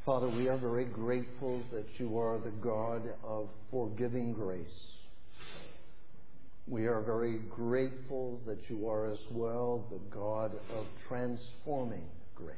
Father, we are very grateful that you are the God of forgiving grace. We are very grateful that you are as well the God of transforming grace.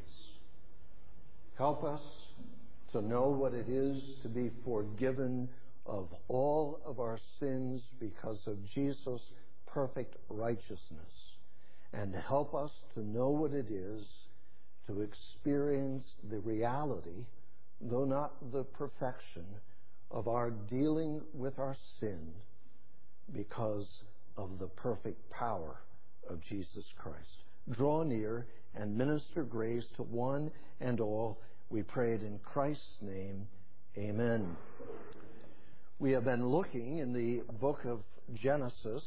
Help us to know what it is to be forgiven of all of our sins because of Jesus' perfect righteousness. And help us to know what it is to experience the reality, though not the perfection, of our dealing with our sin because of the perfect power of Jesus Christ. Draw near and minister grace to one and all. We pray it in Christ's name. Amen. We have been looking in the book of Genesis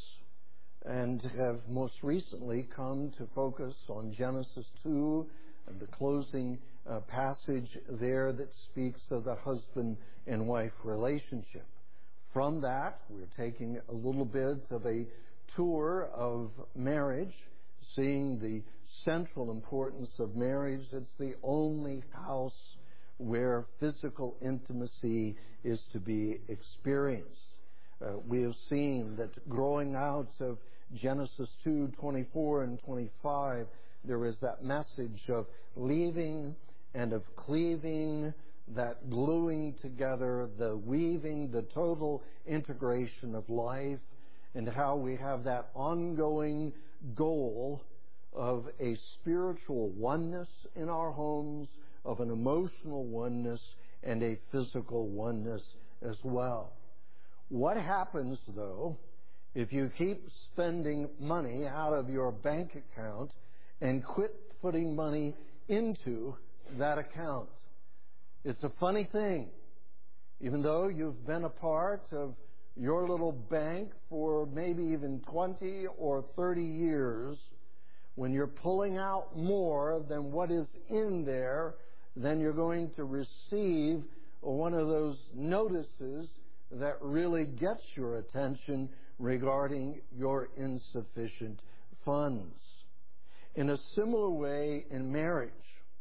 and have most recently come to focus on Genesis 2 and the closing passage there that speaks of the husband and wife relationship. From that, we're taking a little bit of a tour of marriage, seeing the central importance of marriage. It's the only house where physical intimacy is to be experienced. We have seen that growing out of Genesis 2:24 and 25, there is that message of leaving and of cleaving, that gluing together, the weaving, the total integration of life, and how we have that ongoing goal of a spiritual oneness in our homes, of an emotional oneness, and a physical oneness as well. What happens, though, if you keep spending money out of your bank account and quit putting money into that account? It's a funny thing. Even though you've been a part of your little bank for maybe even 20 or 30 years, when you're pulling out more than what is in there, then you're going to receive one of those notices that really gets your attention regarding your insufficient funds. In a similar way, in marriage,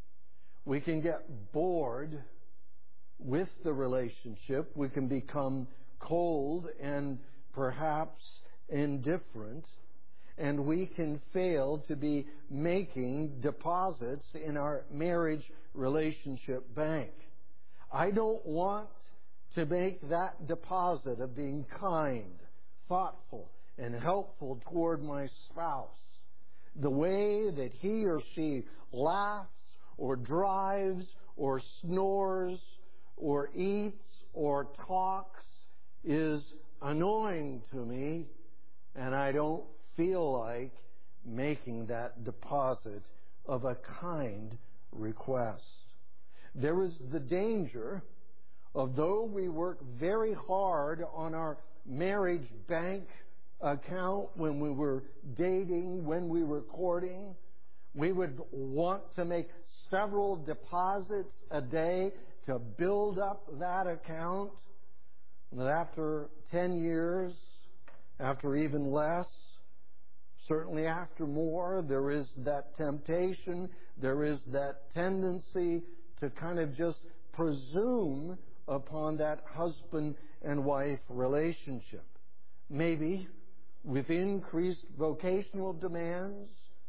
we can get bored with the relationship. We can become cold and perhaps indifferent, and we can fail to be making deposits in our marriage relationship bank. I don't want to make that deposit of being kind, thoughtful, and helpful toward my spouse. The way that he or she laughs or drives or snores or eats or talks is annoying to me, and I don't feel like making that deposit of a kind request. There is the danger of, though we work very hard on our marriage bank account when we were dating, when we were courting, we would want to make several deposits a day to build up that account. But after 10 years, after even less, certainly after more, there is that temptation, there is that tendency to kind of just presume upon that husband and wife relationship. Maybe with increased vocational demands,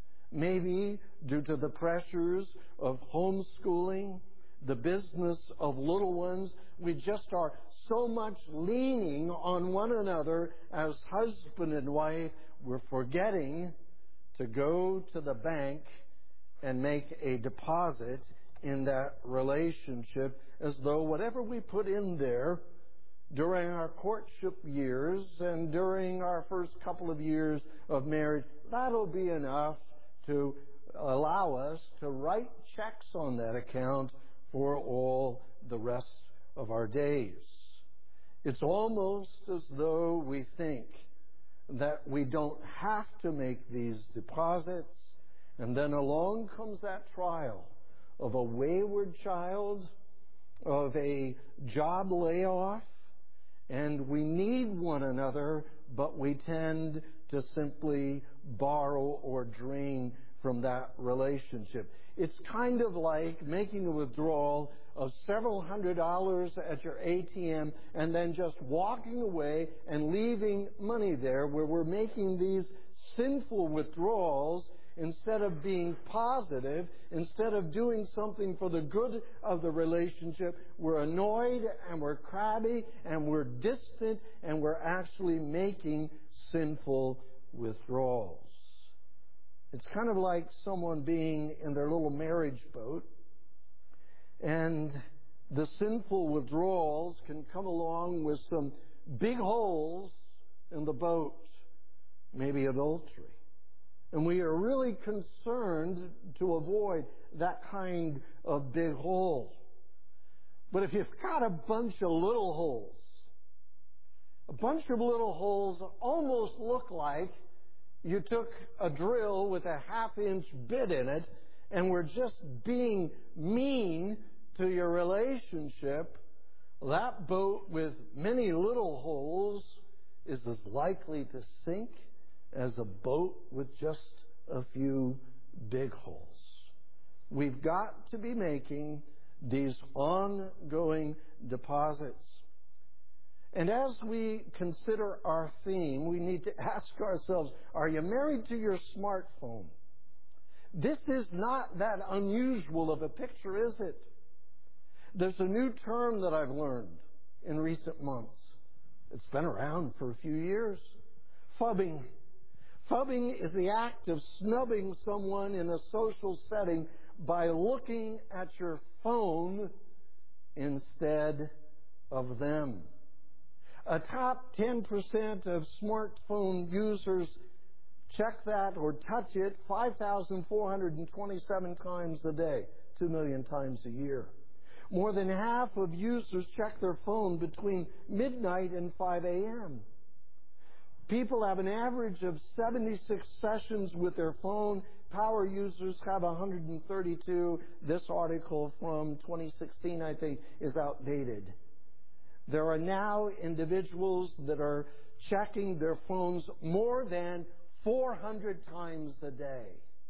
maybe due to the pressures of homeschooling, the business of little ones, we just are so much leaning on one another as husband and wife, we're forgetting to go to the bank and make a deposit in that relationship, as though whatever we put in there during our courtship years and during our first couple of years of marriage, that'll be enough to allow us to write checks on that account for all the rest of our days. It's almost as though we think that we don't have to make these deposits, and then along comes that trial of a wayward child, of a job layoff, and we need one another, but we tend to simply borrow or drain from that relationship. It's kind of like making a withdrawal of several $100s at your ATM and then just walking away and leaving money there, where we're making these sinful withdrawals instead of being positive, instead of doing something for the good of the relationship. We're annoyed and we're crabby and we're distant and we're actually making sinful withdrawals. It's kind of like someone being in their little marriage boat, and the sinful withdrawals can come along with some big holes in the boat, maybe adultery. And we are really concerned to avoid that kind of big hole. But if you've got a bunch of little holes, a bunch of little holes almost look like you took a drill with a half-inch bit in it and were just being mean to your relationship. That boat with many little holes is as likely to sink as a boat with just a few big holes. We've got to be making these ongoing deposits. And as we consider our theme, we need to ask ourselves, are you married to your smartphone? This is not that unusual of a picture, is it? There's a new term that I've learned in recent months. It's been around for a few years. Phubbing. Phubbing is the act of snubbing someone in a social setting by looking at your phone instead of them. A top 10% of smartphone users check that or touch it 5,427 times a day, 2 million times a year. More than half of users check their phone between midnight and 5 a.m. People have an average of 76 sessions with their phone. Power users have 132. This article from 2016, I think, is outdated. There are now individuals that are checking their phones more than 400 times a day.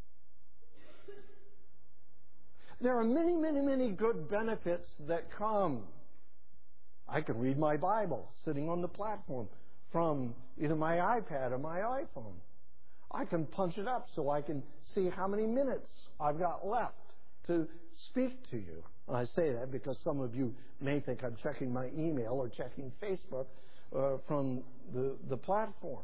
There are many, many, many good benefits that come. I can read my Bible sitting on the platform from either my iPad or my iPhone. I can punch it up so I can see how many minutes I've got left to speak to you. And I say that because some of you may think I'm checking my email or checking Facebook from the platform.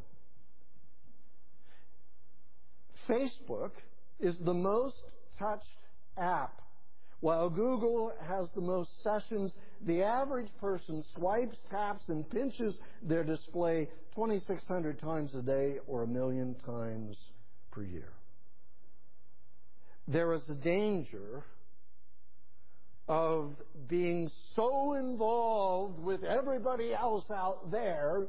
Facebook is the most touched app. While Google has the most sessions, the average person swipes, taps, and pinches their display 2,600 times a day or 1 million times per year. There is a danger of being so involved with everybody else out there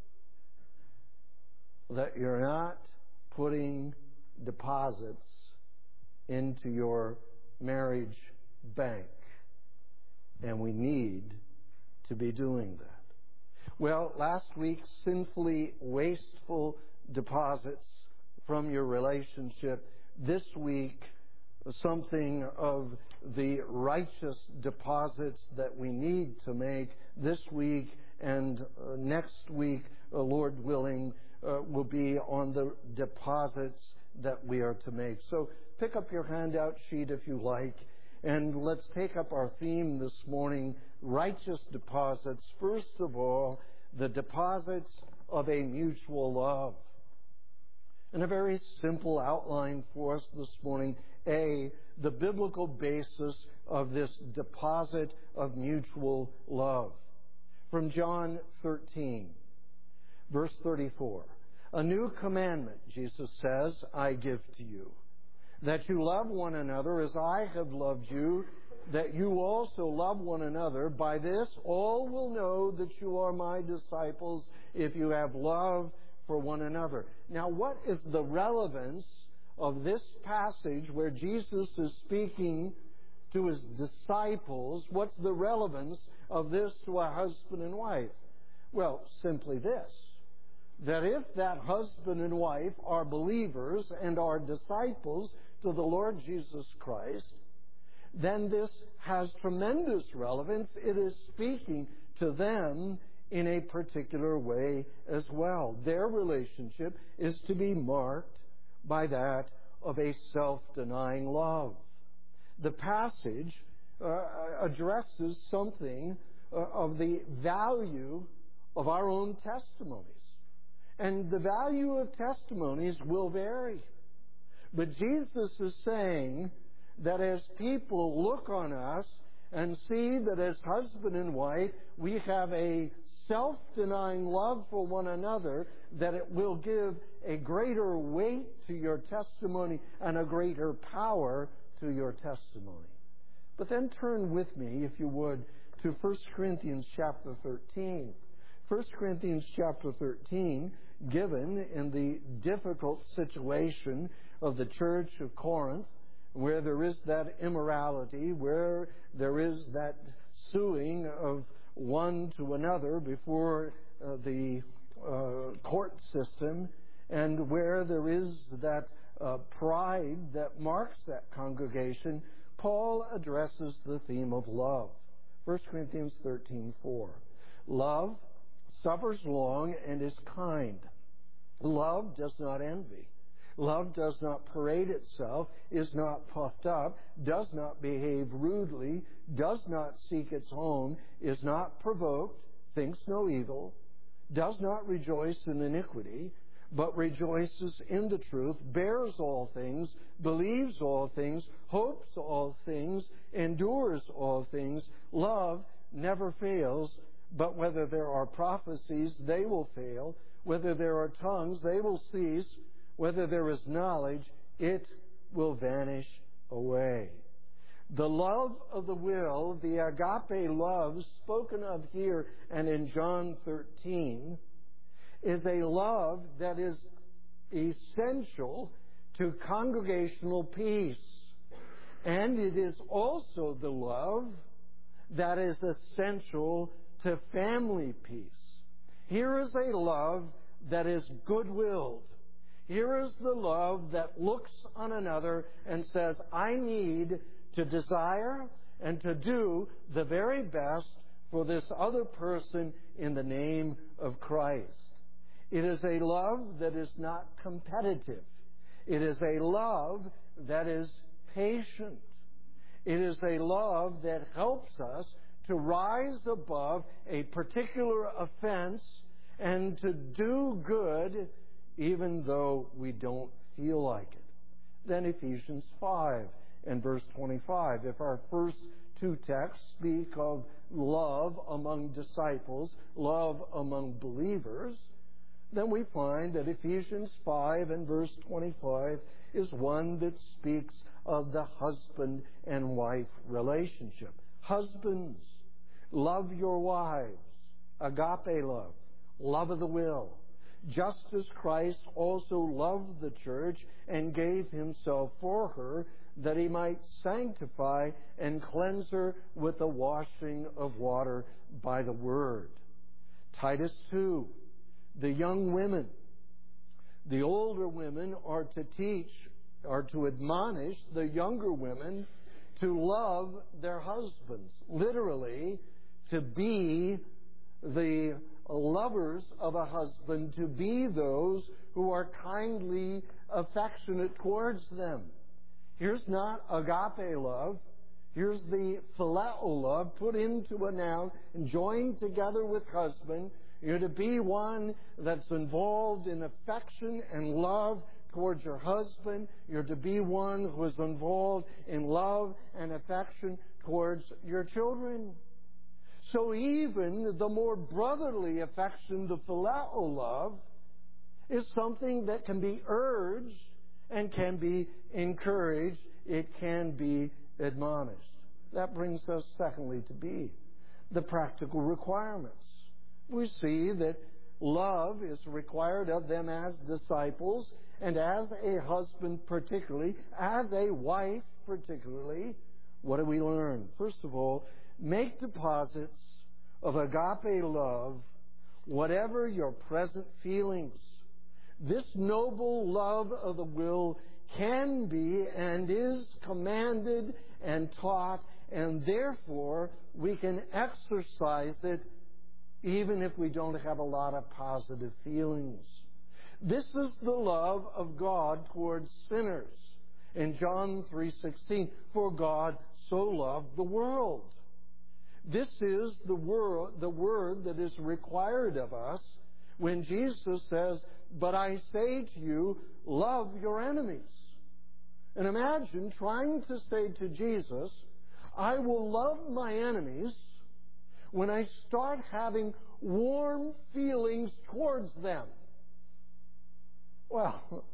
that you're not putting deposits into your marriage bank. And we need to be doing that. Well, last week, sinfully wasteful deposits from your relationship. This week, something of the righteous deposits that we need to make this week and next week, Lord willing, will be on the deposits that we are to make. So pick up your handout sheet if you like, and let's take up our theme this morning, righteous deposits. First of all, the deposits of a mutual love. And a very simple outline for us this morning. A, the biblical basis of this deposit of mutual love. From John 13, verse 34. A new commandment, Jesus says, I give to you, that you love one another as I have loved you, that you also love one another. By this all will know that you are my disciples, if you have love for one another. Now, what is the relevance of this passage where Jesus is speaking to his disciples? What's the relevance of this to a husband and wife? Well, simply this, that if that husband and wife are believers and are disciples of the Lord Jesus Christ, then this has tremendous relevance. It is speaking to them in a particular way as well. Their relationship is to be marked by that of a self-denying love. The passage addresses something of the value of our own testimonies. And the value of testimonies will vary. But Jesus is saying that as people look on us and see that as husband and wife we have a self-denying love for one another, that it will give a greater weight to your testimony and a greater power to your testimony. But then turn with me, if you would, to 1 Corinthians chapter 13. 1 Corinthians chapter 13, given in the difficult situation of the church of Corinth, where there is that immorality, where there is that suing of one to another before the court system, and where there is that pride that marks that congregation, Paul addresses the theme of love. 1 Corinthians 13:4. Love suffers long and is kind. Love does not envy. Love does not parade itself, is not puffed up, does not behave rudely, does not seek its own, is not provoked, thinks no evil, does not rejoice in iniquity, but rejoices in the truth, bears all things, believes all things, hopes all things, endures all things. Love never fails, but whether there are prophecies, they will fail. Whether there are tongues, they will cease. Whether there is knowledge, it will vanish away. The love of the will, the agape love spoken of here and in John 13, is a love that is essential to congregational peace. And it is also the love that is essential to family peace. Here is a love that is good-willed. Here is the love that looks on another and says, I need to desire and to do the very best for this other person in the name of Christ. It is a love that is not competitive. It is a love that is patient. It is a love that helps us to rise above a particular offense and to do good even though we don't feel like it. Then Ephesians 5 and verse 25. If our first two texts speak of love among disciples, love among believers, then we find that Ephesians 5 and verse 25 is one that speaks of the husband and wife relationship. Husbands, love your wives. Agape love, love of the will. Just as Christ also loved the church and gave himself for her, that he might sanctify and cleanse her with the washing of water by the word. Titus 2, the young women. The older women are to teach, are to admonish the younger women to love their husbands. Literally, to be the lovers of a husband, to be those who are kindly affectionate towards them. Here's not agape love. Here's the phileo love put into a noun and joined together with husband. You're to be one that's involved in affection and love towards your husband. You're to be one who is involved in love and affection towards your children. So even the more brotherly affection, the phileo love, is something that can be urged and can be encouraged. It can be admonished. That brings us, secondly, to B, the practical requirements. We see that love is required of them as disciples and as a husband particularly, as a wife particularly. What do we learn? First of all, make deposits of agape love, whatever your present feelings. This noble love of the will can be and is commanded and taught, and therefore we can exercise it even if we don't have a lot of positive feelings. This is the love of God towards sinners. In John 3:16, for God so loved the world. This is the word that is required of us when Jesus says, but I say to you, love your enemies. And imagine trying to say to Jesus, I will love my enemies when I start having warm feelings towards them. Well,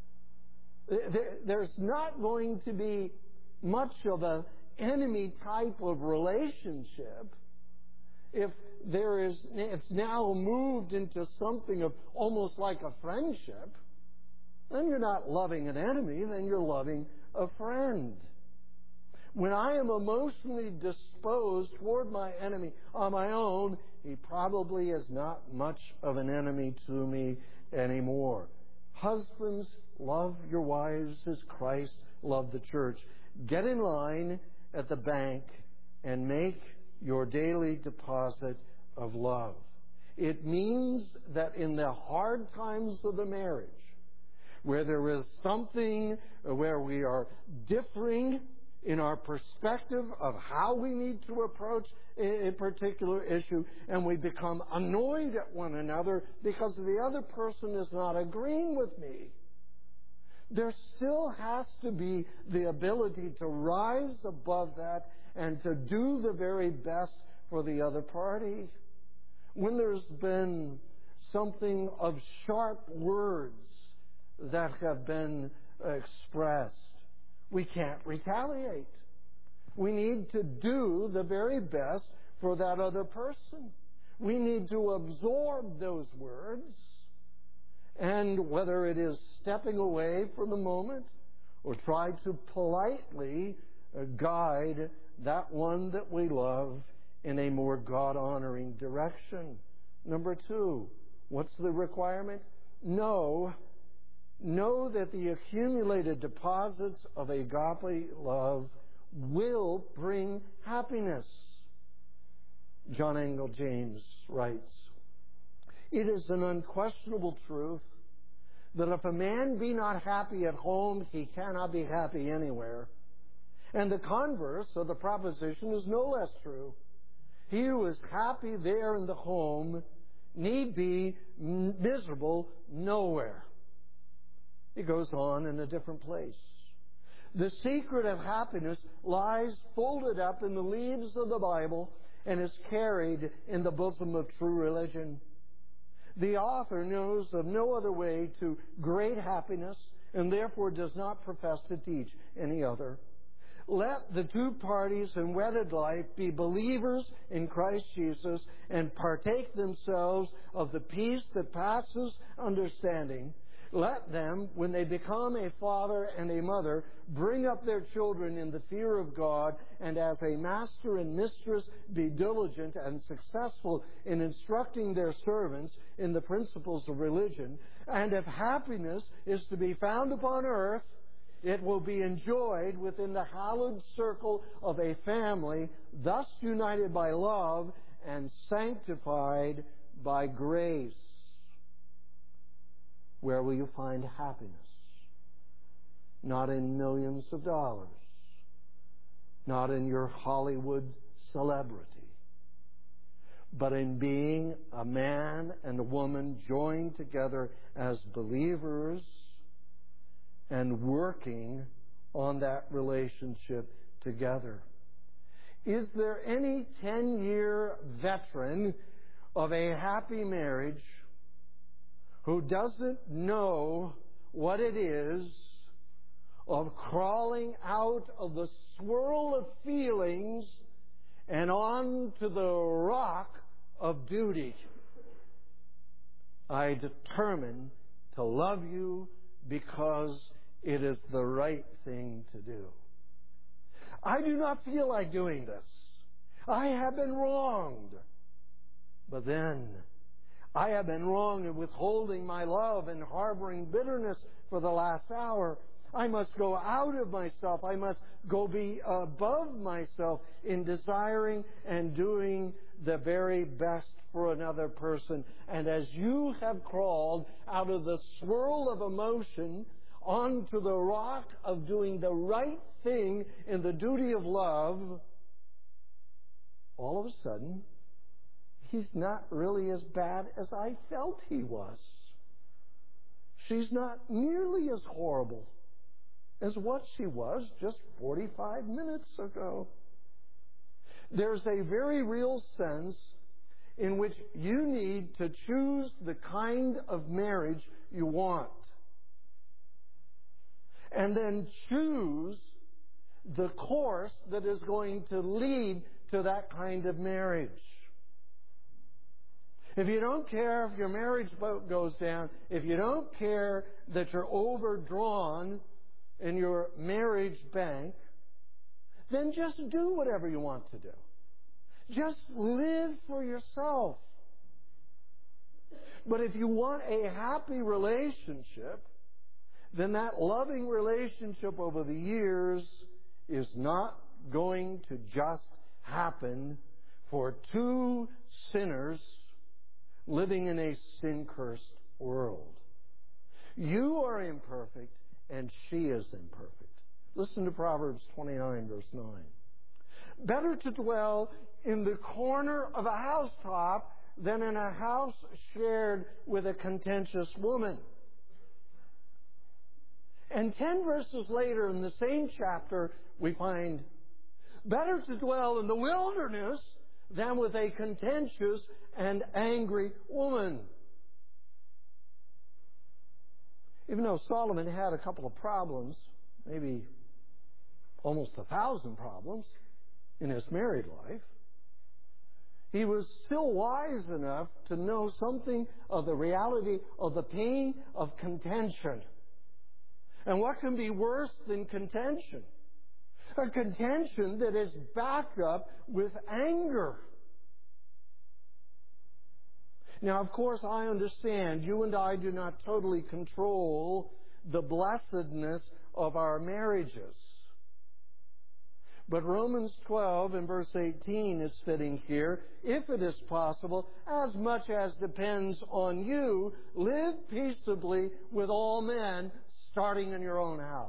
there's not going to be much of an enemy type of relationship if it's now moved into something of almost like a friendship. Then you're not loving an enemy, then you're loving a friend. When I am emotionally disposed toward my enemy on my own, he probably is not much of an enemy to me anymore. Husbands, love your wives as Christ loved the church. Get in line at the bank and make your daily deposit of love. It means that in the hard times of the marriage, where there is something where we are differing in our perspective of how we need to approach a particular issue, and we become annoyed at one another because the other person is not agreeing with me, there still has to be the ability to rise above that and to do the very best for the other party. When there's been something of sharp words that have been expressed, we can't retaliate. We need to do the very best for that other person. We need to absorb those words, and whether it is stepping away for the moment or try to politely guide that one that we love in a more God-honoring direction. Number 2, what's the requirement? Know that the accumulated deposits of agape love will bring happiness. John Angell James writes, it is an unquestionable truth that if a man be not happy at home, he cannot be happy anywhere. And the converse of the proposition is no less true. He who is happy there in the home need be miserable nowhere. It goes on in a different place. The secret of happiness lies folded up in the leaves of the Bible and is carried in the bosom of true religion. The author knows of no other way to great happiness and therefore does not profess to teach any other. Let the two parties in wedded life be believers in Christ Jesus and partake themselves of the peace that passes understanding. Let them, when they become a father and a mother, bring up their children in the fear of God, and as a master and mistress be diligent and successful in instructing their servants in the principles of religion. And if happiness is to be found upon earth, it will be enjoyed within the hallowed circle of a family, thus united by love and sanctified by grace. Where will you find happiness? Not in millions of dollars, not in your Hollywood celebrity, but in being a man and a woman joined together as believers and working on that relationship together. Is there any 10-year veteran of a happy marriage who doesn't know what it is of crawling out of the swirl of feelings and on to the rock of duty? I determine to love you because it is the right thing to do. I do not feel like doing this. I have been wronged. But then, I have been wrong in withholding my love and harboring bitterness for the last hour. I must go out of myself. I must go be above myself in desiring and doing the very best for another person. And as you have crawled out of the swirl of emotion onto the rock of doing the right thing in the duty of love, all of a sudden, he's not really as bad as I felt he was. She's not nearly as horrible as what she was just 45 minutes ago. There's a very real sense in which you need to choose the kind of marriage you want. And then choose the course that is going to lead to that kind of marriage. If you don't care if your marriage boat goes down, if you don't care that you're overdrawn in your marriage bank, then just do whatever you want to do. Just live for yourself. But if you want a happy relationship, then that loving relationship over the years is not going to just happen for two sinners living in a sin-cursed world. You are imperfect, and she is imperfect. Listen to Proverbs 29, verse 9. Better to dwell in the corner of a housetop than in a house shared with a contentious woman. And 10 verses later in the same chapter, we find, better to dwell in the wilderness than with a contentious and angry woman. Even though Solomon had a couple of problems, maybe almost 1,000 problems in his married life, he was still wise enough to know something of the reality of the pain of contention. And what can be worse than contention? A contention that is backed up with anger. Now, of course, I understand you and I do not totally control the blessedness of our marriages. But Romans 12 and verse 18 is fitting here. If it is possible, as much as depends on you, live peaceably with all men, starting in your own house.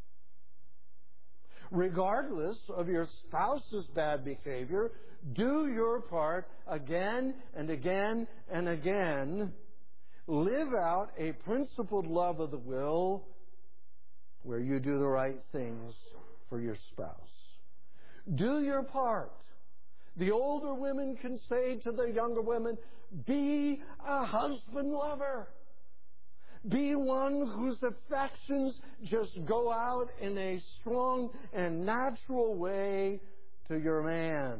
Regardless of your spouse's bad behavior, do your part again and again and again. Live out a principled love of the will where you do the right things for your spouse. Do your part. The older women can say to the younger women, be a husband lover. Be one whose affections just go out in a strong and natural way to your man.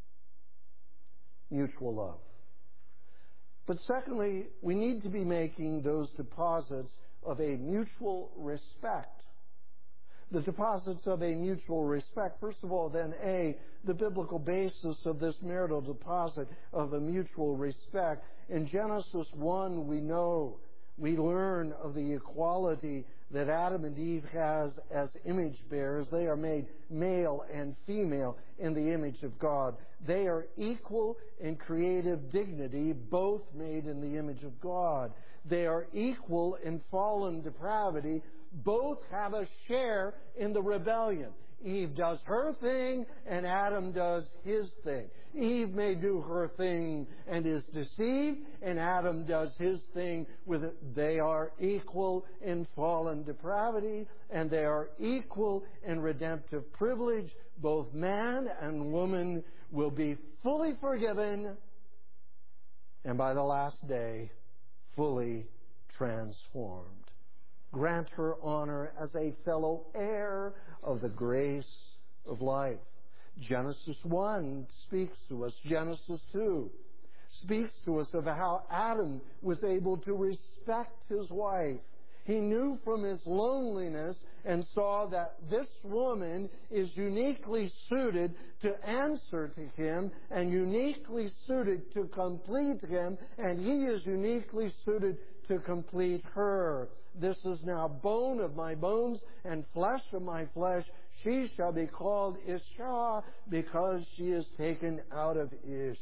Mutual love. But secondly, we need to be making those deposits of a mutual respect. The deposits of a mutual respect. First of all, then, the biblical basis of this marital deposit of a mutual respect. In Genesis 1, we learn of the equality that Adam and Eve has as image bearers. They are made male and female in the image of God. They are equal in creative dignity, both made in the image of God. They are equal in fallen depravity. Both have a share in the rebellion. Eve does her thing and Adam does his thing. Eve may do her thing and is deceived, and Adam does his thing with it. They are equal in fallen depravity, and they are equal in redemptive privilege. Both man and woman will be fully forgiven, and by the last day, fully transformed. Grant her honor as a fellow heir of the grace of life. Genesis 1 speaks to us. Genesis 2 speaks to us of how Adam was able to respect his wife. He knew from his loneliness and saw that this woman is uniquely suited to answer to him and uniquely suited to complete him, and he is uniquely suited to complete her. this is now bone of my bones and flesh of my flesh. She shall be called Isha, because she is taken out of Ish.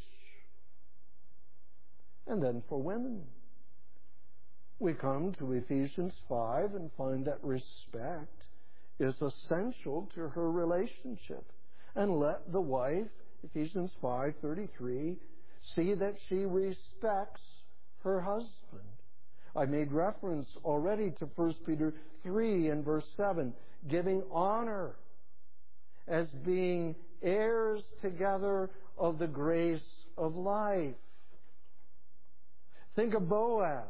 And then for women, we come to Ephesians 5 and find that respect is essential to her relationship. And let the wife, Ephesians 5:33, see that she respects her husband. I made reference already to 1 Peter 3 and verse 7, giving honor as being heirs together of the grace of life. Think of Boaz.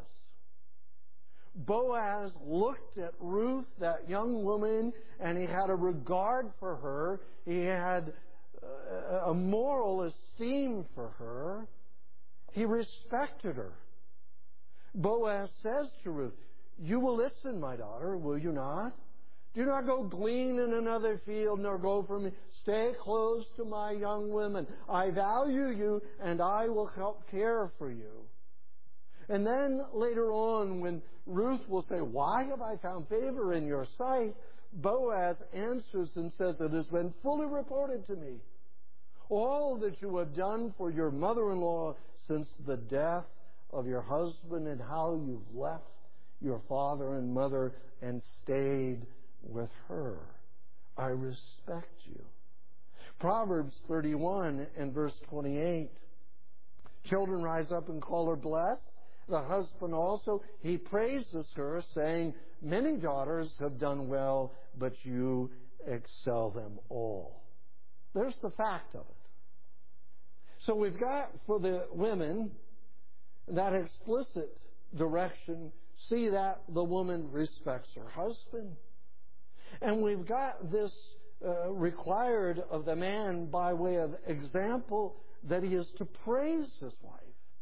Boaz looked at Ruth, that young woman, and he had a regard for her. He had a moral esteem for her. He respected her. Boaz says to Ruth, "You will listen, my daughter, will you not? Do not go glean in another field, nor go from me. Stay close to my young women. I value you, and I will help care for you." And then later on, when Ruth will say, "Why have I found favor in your sight?" Boaz answers and says, "It has been fully reported to me, all that you have done for your mother-in-law since the death of your husband, and how you've left your father and mother and stayed with her. I respect you." Proverbs 31 and verse 28. Children rise up and call her blessed. The husband also, he praises her, saying, "Many daughters have done well, but you excel them all." There's the fact of it. So we've got for the women that explicit direction, see that the woman respects her husband. And we've got this required of the man by way of example, that he is to praise his wife.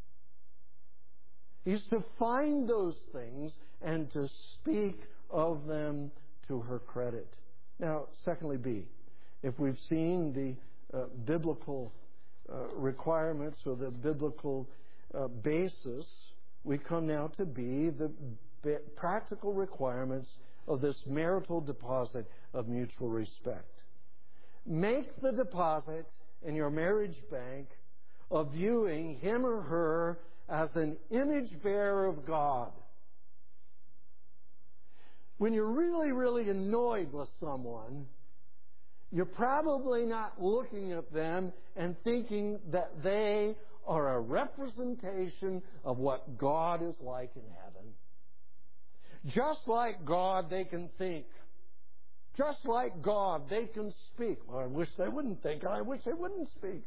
He's to find those things and to speak of them to her credit. Now, secondly, B, if we've seen the biblical requirements or the biblical basis, we come now to B, the practical requirements of this marital deposit of mutual respect. Make the deposit in your marriage bank of viewing him or her as an image bearer of God. When you're really, really annoyed with someone, you're probably not looking at them and thinking that they are a representation of what God is like in heaven. Just like God, they can think. Just like God, they can speak. Well, I wish they wouldn't think, and I wish they wouldn't speak.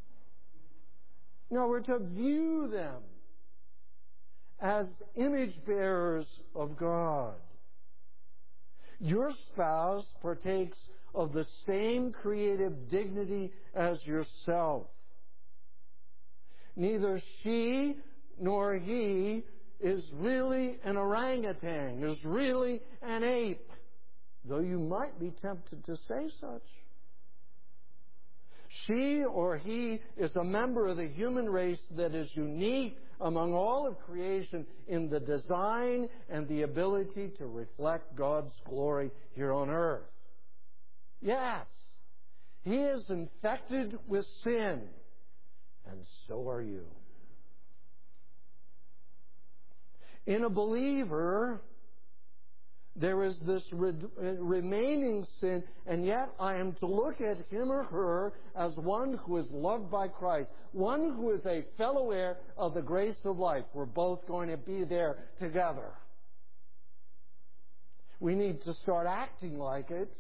No, we're to view them as image bearers of God. Your spouse partakes of the same creative dignity as yourself. Neither she nor he is really an orangutan, is really an ape, though you might be tempted to say such. She or he is a member of the human race that is unique among all of creation in the design and the ability to reflect God's glory here on earth. Yes, he is infected with sin, and so are you. In a believer, there is this remaining sin, and yet I am to look at him or her as one who is loved by Christ, one who is a fellow heir of the grace of life. We're both going to be there together. We need to start acting like it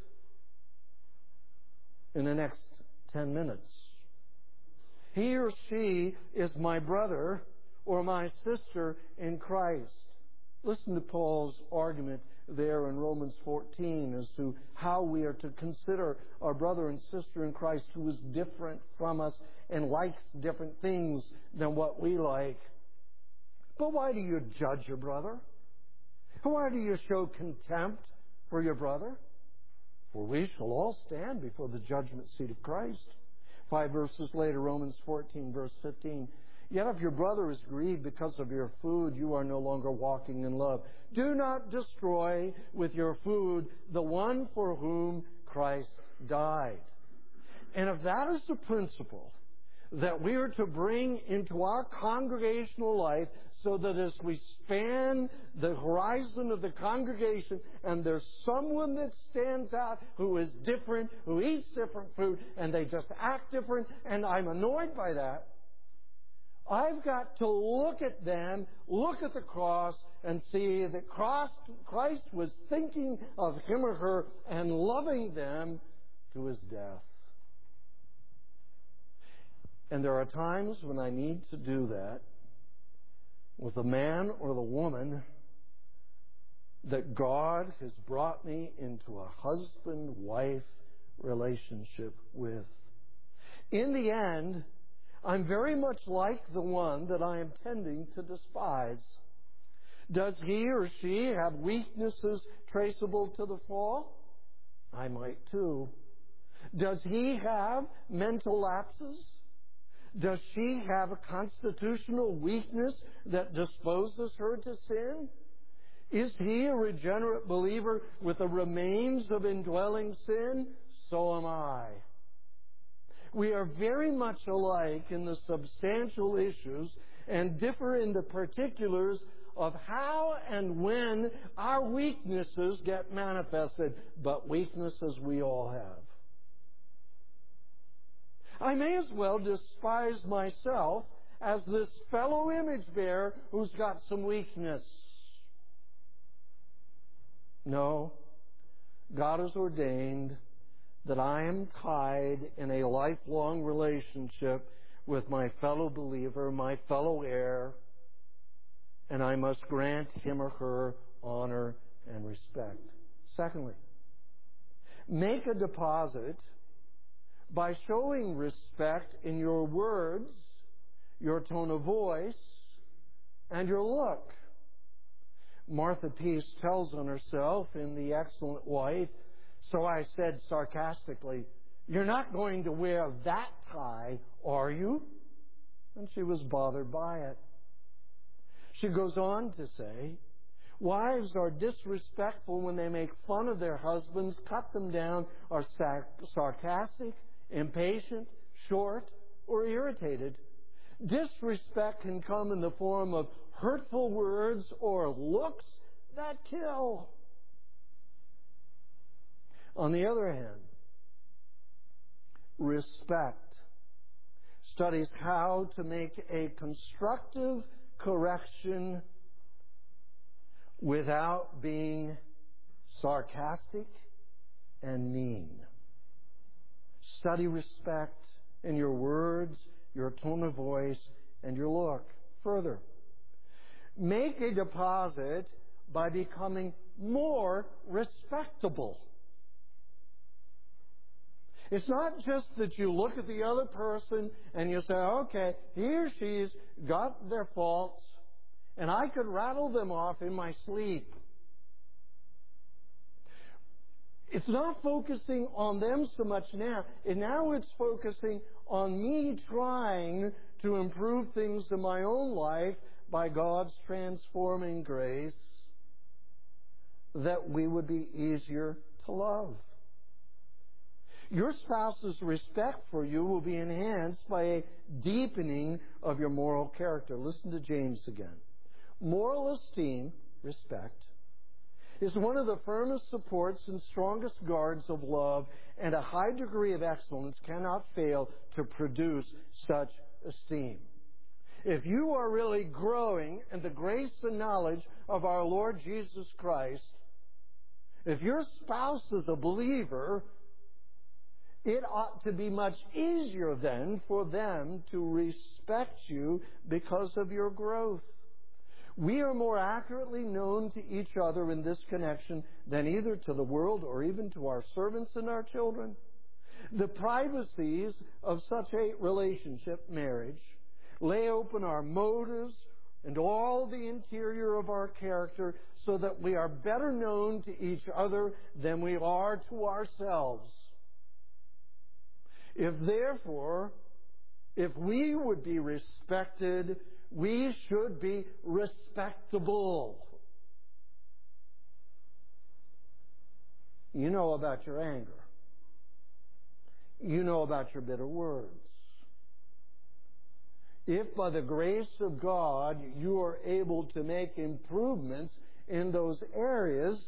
in the next 10 minutes. He or she is my brother or my sister in Christ. Listen to Paul's argument there in Romans 14 as to how we are to consider our brother and sister in Christ who is different from us and likes different things than what we like. But why do you judge your brother? Why do you show contempt for your brother? For we shall all stand before the judgment seat of Christ. 5 verses later, Romans 14, verse 15. Yet if your brother is grieved because of your food, you are no longer walking in love. Do not destroy with your food the one for whom Christ died. And if that is the principle that we are to bring into our congregational life, so that as we span the horizon of the congregation and there's someone that stands out who is different, who eats different food, and they just act different, and I'm annoyed by that, I've got to look at them, look at the cross, and see that Christ was thinking of him or her and loving them to his death. And there are times when I need to do that with the man or the woman that God has brought me into a husband-wife relationship with. In the end, I'm very much like the one that I am tending to despise. Does he or she have weaknesses traceable to the fall? I might too. Does he have mental lapses? Does she have a constitutional weakness that disposes her to sin? Is he a regenerate believer with the remains of indwelling sin? So am I. We are very much alike in the substantial issues and differ in the particulars of how and when our weaknesses get manifested, but weaknesses we all have. I may as well despise myself as this fellow image bearer who's got some weakness. No, God has ordained that I am tied in a lifelong relationship with my fellow believer, my fellow heir, and I must grant him or her honor and respect. Secondly, make a deposit by showing respect in your words, your tone of voice, and your look. Martha Peace tells on herself in The Excellent Wife, so I said sarcastically, "You're not going to wear that tie, are you?" And she was bothered by it. She goes on to say, wives are disrespectful when they make fun of their husbands, cut them down, are sarcastic, impatient, short, or irritated. Disrespect can come in the form of hurtful words or looks that kill. On the other hand, respect studies how to make a constructive correction without being sarcastic and mean. Study respect in your words, your tone of voice, and your look. Further, make a deposit by becoming more respectable. It's not just that you look at the other person and you say, okay, he or she's got their faults, and I could rattle them off in my sleep. It's not focusing on them so much now. And now it's focusing on me trying to improve things in my own life by God's transforming grace, that we would be easier to love. Your spouse's respect for you will be enhanced by a deepening of your moral character. Listen to James again. Moral esteem, respect, is one of the firmest supports and strongest guards of love, and a high degree of excellence cannot fail to produce such esteem. If you are really growing in the grace and knowledge of our Lord Jesus Christ, if your spouse is a believer, it ought to be much easier then for them to respect you because of your growth. We are more accurately known to each other in this connection than either to the world or even to our servants and our children. The privacies of such a relationship, marriage, lay open our motives and all the interior of our character so that we are better known to each other than we are to ourselves. If therefore If we would be respected, we should be respectable. You know about your anger. You know about your bitter words. If by the grace of God you are able to make improvements in those areas,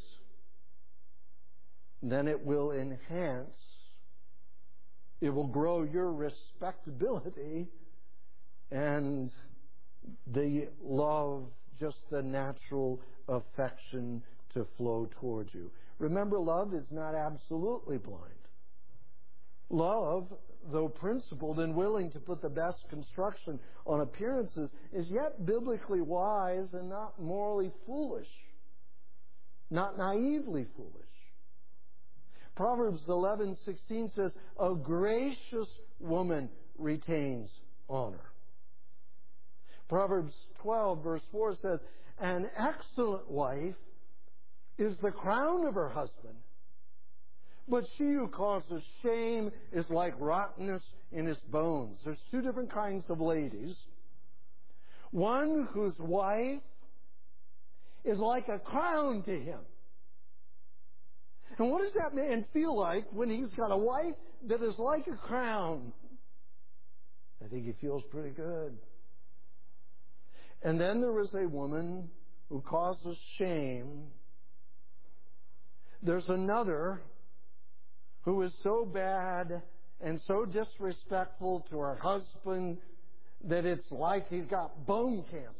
then it will enhance, it will grow your respectability and the love, just the natural affection to flow towards you. Remember, love is not absolutely blind. Love, though principled and willing to put the best construction on appearances, is yet biblically wise and not morally foolish, not naively foolish. Proverbs 11:16 says, "A gracious woman retains honor." Proverbs 12, verse 4 says, "An excellent wife is the crown of her husband, but she who causes shame is like rottenness in his bones." There's two different kinds of ladies. One whose wife is like a crown to him. And what does that man feel like when he's got a wife that is like a crown? I think he feels pretty good. And then there is a woman who causes shame. There's another who is so bad and so disrespectful to her husband that it's like he's got bone cancer.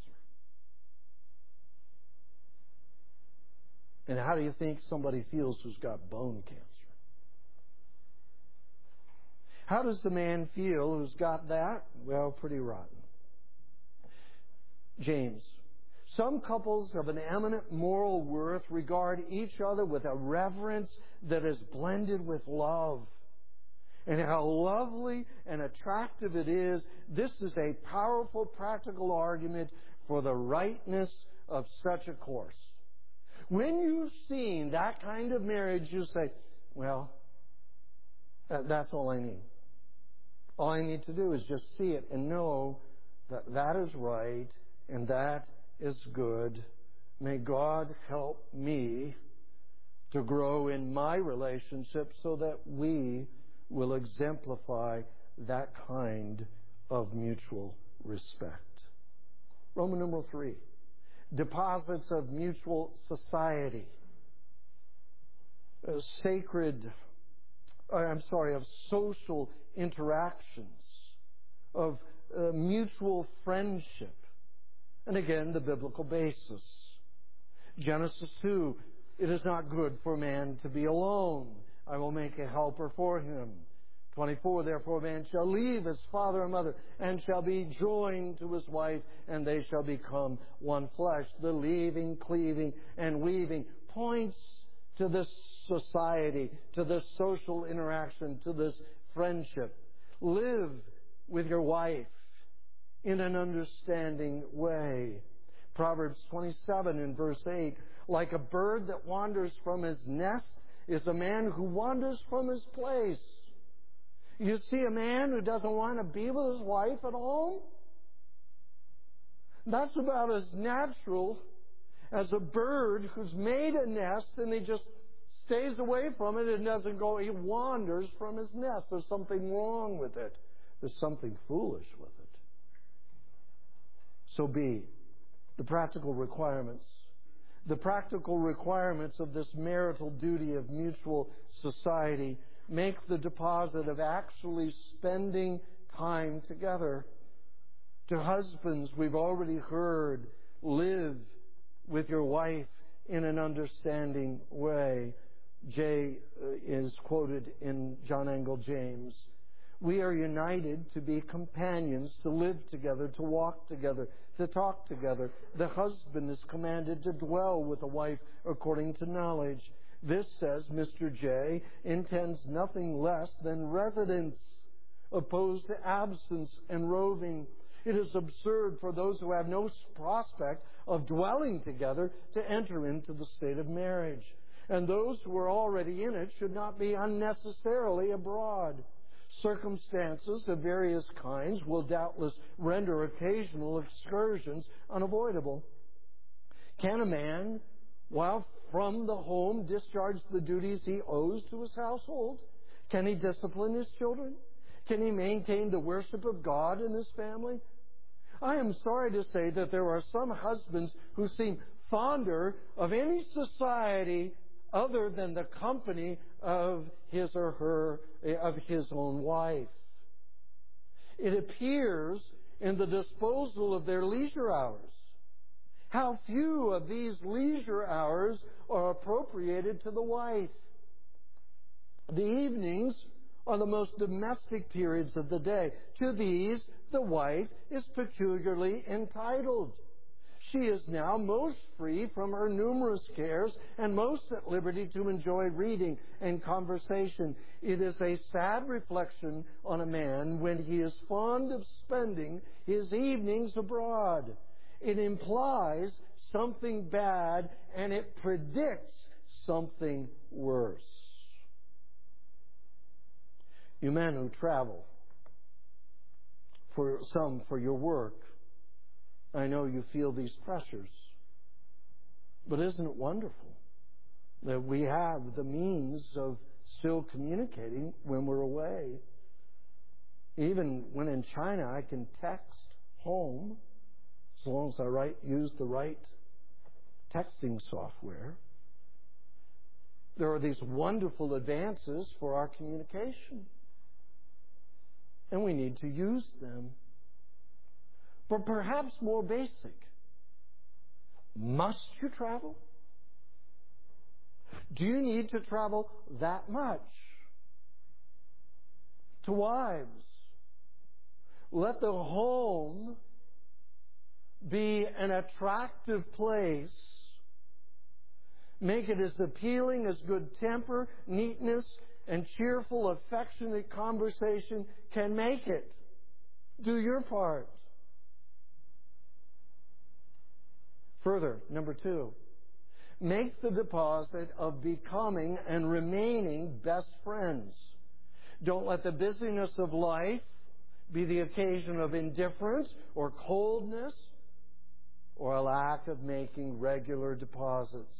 And how do you think somebody feels who's got bone cancer? How does the man feel who's got that? Well, pretty rotten. James. Some couples of an eminent moral worth regard each other with a reverence that is blended with love. And how lovely and attractive it is. This is a powerful practical argument for the rightness of such a course. When you've seen that kind of marriage, you say, well, that's all I need. All I need to do is just see it and know that that is right and that is good. May God help me to grow in my relationship so that we will exemplify that kind of mutual respect. Roman numeral 3. Deposits of mutual society. Of social interactions. Of mutual friendship. And again, the biblical basis. Genesis 2, it is not good for man to be alone. I will make a helper for him. 24, therefore man shall leave his father and mother and shall be joined to his wife, and they shall become one flesh. The leaving, cleaving, and weaving points to this society, to this social interaction, to this friendship. Live with your wife in an understanding way. Proverbs 27 in verse 8, like a bird that wanders from his nest is a man who wanders from his place. You see a man who doesn't want to be with his wife at home? That's about as natural as a bird who's made a nest and he just stays away from it and doesn't go. He wanders from his nest. There's something wrong with it. There's something foolish with it. So B, the practical requirements. The practical requirements of this marital duty of mutual society make the deposit of actually spending time together. To husbands, we've already heard, live with your wife in an understanding way. J is quoted in John Angell James. We are united to be companions, to live together, to walk together, to talk together. The husband is commanded to dwell with a wife according to knowledge. This, says Mr. J, intends nothing less than residence, opposed to absence and roving. It is absurd for those who have no prospect of dwelling together to enter into the state of marriage. And those who are already in it should not be unnecessarily abroad. Circumstances of various kinds will doubtless render occasional excursions unavoidable. Can a man, while from the home, discharge the duties he owes to his household? Can he discipline his children? Can he maintain the worship of God in his family? I am sorry to say that there are some husbands who seem fonder of any society other than the company of his or her, of his own wife. It appears in the disposal of their leisure hours. How few of these leisure hours are appropriated to the wife. The evenings are the most domestic periods of the day. To these, the wife is peculiarly entitled. She is now most free from her numerous cares and most at liberty to enjoy reading and conversation. It is a sad reflection on a man when he is fond of spending his evenings abroad. It implies something bad and it predicts something worse. You men who travel, for some for your work, I know you feel these pressures. But isn't it wonderful that we have the means of still communicating when we're away? Even when in China, I can text home as long as I use the right texting software. There are these wonderful advances for our communication, and we need to use them. But perhaps more basic, must you travel? Do you need to travel that much? To wives, let the home be an attractive place. Make it as appealing as good temper, neatness, and cheerful, affectionate conversation can make it. Do your part. Further, number 2, make the deposit of becoming and remaining best friends. Don't let the busyness of life be the occasion of indifference or coldness or a lack of making regular deposits.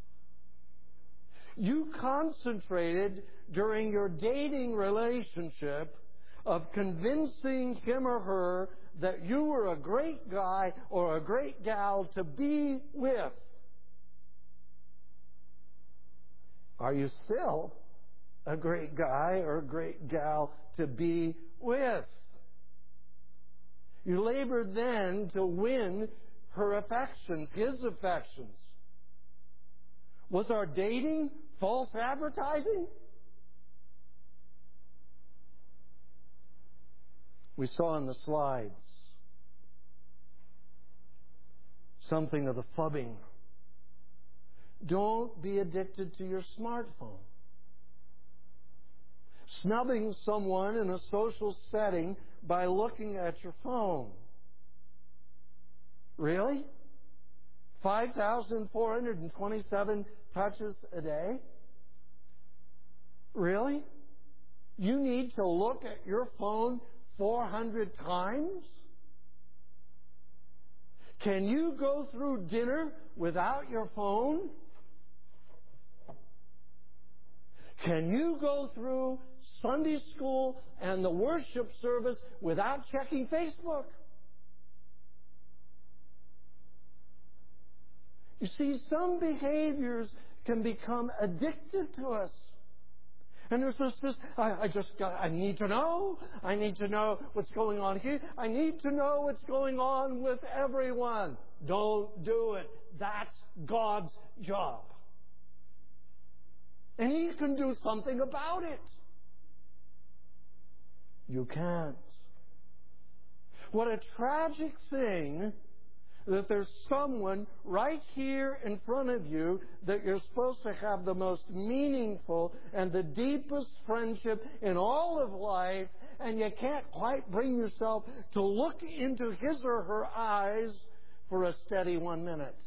You concentrated during your dating relationship of convincing him or her that you were a great guy or a great gal to be with. Are you still a great guy or a great gal to be with? You labored then to win her affections, his affections. Was our dating false advertising? We saw in the slides something of the phubbing. Don't be addicted to your smartphone. Snubbing someone in a social setting by looking at your phone. Really? 5,427 touches a day? Really? You need to look at your phone 400 times? Can you go through dinner without your phone? Can you go through Sunday school and the worship service without checking Facebook? You see, some behaviors can become addictive to us. And there's this, I need to know. I need to know what's going on here. I need to know what's going on with everyone. Don't do it. That's God's job. And He can do something about it. You can't. What a tragic thing that there's someone right here in front of you that you're supposed to have the most meaningful and the deepest friendship in all of life, and you can't quite bring yourself to look into his or her eyes for a steady 1 minute.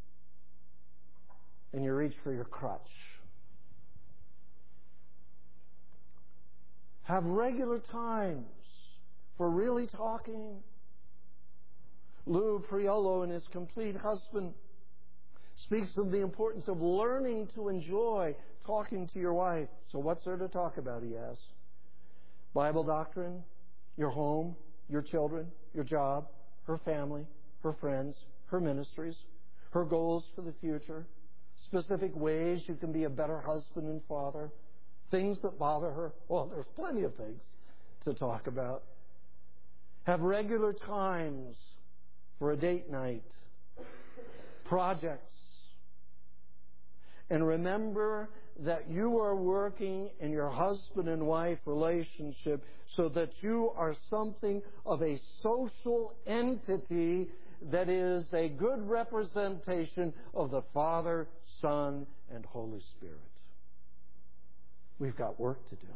And you reach for your crutch. Have regular times for really talking. Lou Priolo, in his Complete Husband, speaks of the importance of learning to enjoy talking to your wife. So what's there to talk about, he asks? Bible doctrine, your home, your children, your job, her family, her friends, her ministries, her goals for the future, specific ways you can be a better husband and father, things that bother her. Well, there's plenty of things to talk about. Have regular times for a date night, projects. And remember that you are working in your husband and wife relationship so that you are something of a social entity that is a good representation of the Father, Son, and Holy Spirit. We've got work to do.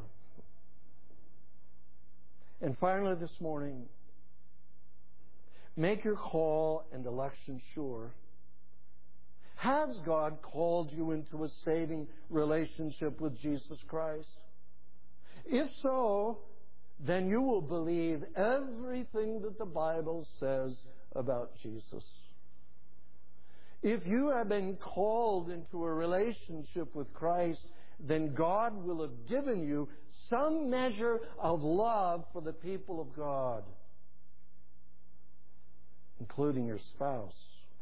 And finally this morning, make your call and election sure. Has God called you into a saving relationship with Jesus Christ? If so, then you will believe everything that the Bible says about Jesus. If you have been called into a relationship with Christ, then God will have given you some measure of love for the people of God, including your spouse.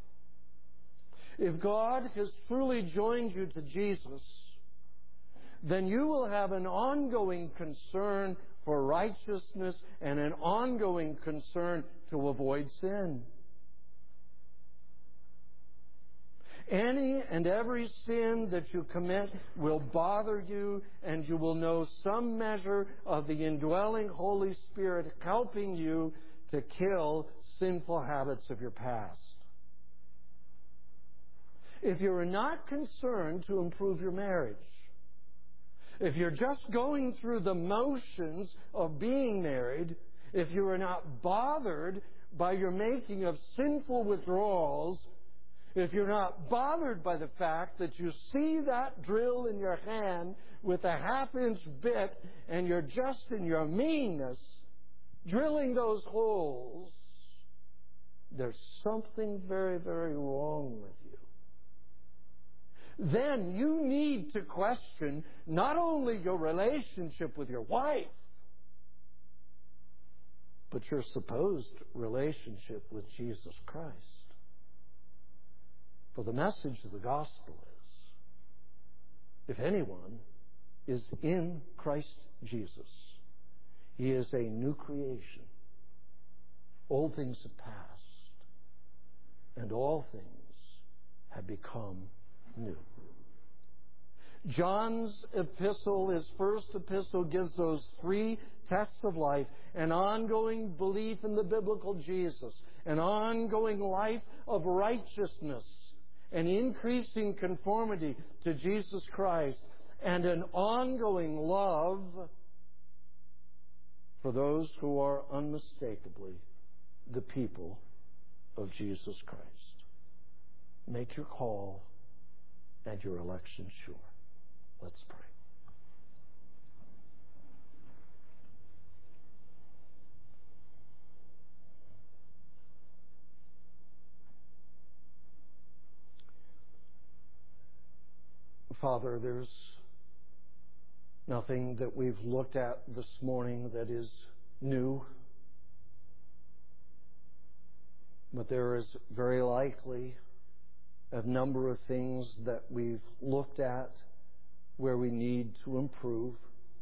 If God has truly joined you to Jesus, then you will have an ongoing concern for righteousness and an ongoing concern to avoid sin. Any and every sin that you commit will bother you, and you will know some measure of the indwelling Holy Spirit helping you to kill sinful habits of your past. If you're not concerned to improve your marriage, if you're just going through the motions of being married, if you are not bothered by your making of sinful withdrawals, if you're not bothered by the fact that you see that drill in your hand with a half-inch bit and you're just in your meanness drilling those holes, there's something very, very wrong with you. Then you need to question not only your relationship with your wife, but your supposed relationship with Jesus Christ. For the message of the gospel is, if anyone is in Christ Jesus, he is a new creation. Old things have passed, and all things have become new. John's epistle, his first epistle, gives those three tests of life: an ongoing belief in the biblical Jesus, an ongoing life of righteousness, an increasing conformity to Jesus Christ, and an ongoing love for those who are unmistakably the people of Jesus Christ. Make your call and your election sure. Let's pray. Father, there's nothing that we've looked at this morning that is new, but there is very likely a number of things that we've looked at where we need to improve.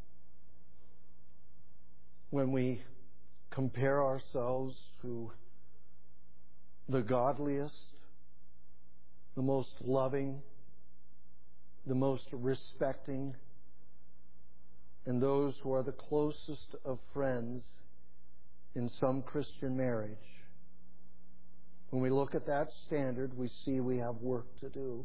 When we compare ourselves to the godliest, the most loving, the most respecting, and those who are the closest of friends in some Christian marriage, when we look at that standard, we see we have work to do.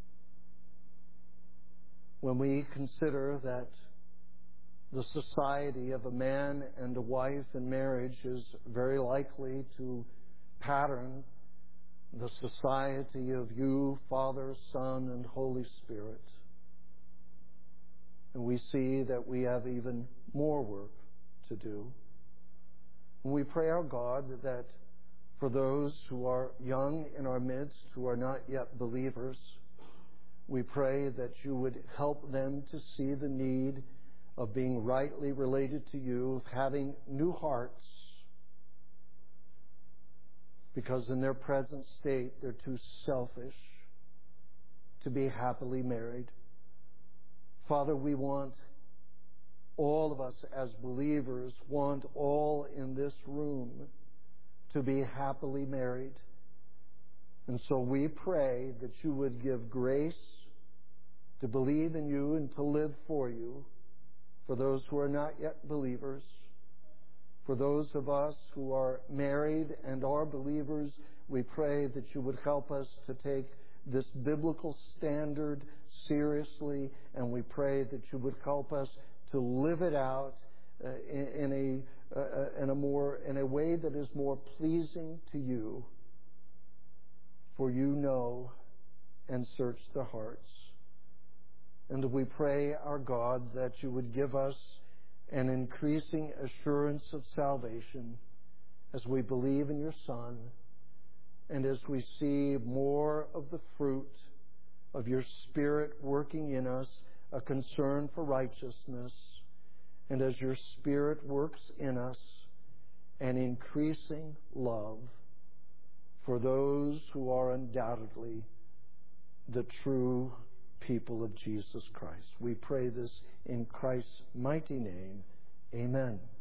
When we consider that the society of a man and a wife in marriage is very likely to pattern the society of you, Father, Son, and Holy Spirit. And we see that we have even more work to do. And we pray, our God, that for those who are young in our midst, who are not yet believers, we pray that you would help them to see the need of being rightly related to you, of having new hearts, because in their present state they're too selfish to be happily married. Father, we want, all of us as believers, want all in this room to be happily married. And so we pray that you would give grace to believe in you and to live for you for those who are not yet believers. For those of us who are married and are believers, we pray that you would help us to take this biblical standard seriously, and we pray that you would help us to live it out in a way that is more pleasing to you. For you know and search the hearts. And we pray, our God, that you would give us an increasing assurance of salvation as we believe in your Son and as we see more of the fruit of your Spirit working in us, a concern for righteousness, and as your Spirit works in us, an increasing love for those who are undoubtedly the true people of Jesus Christ. We pray this in Christ's mighty name. Amen.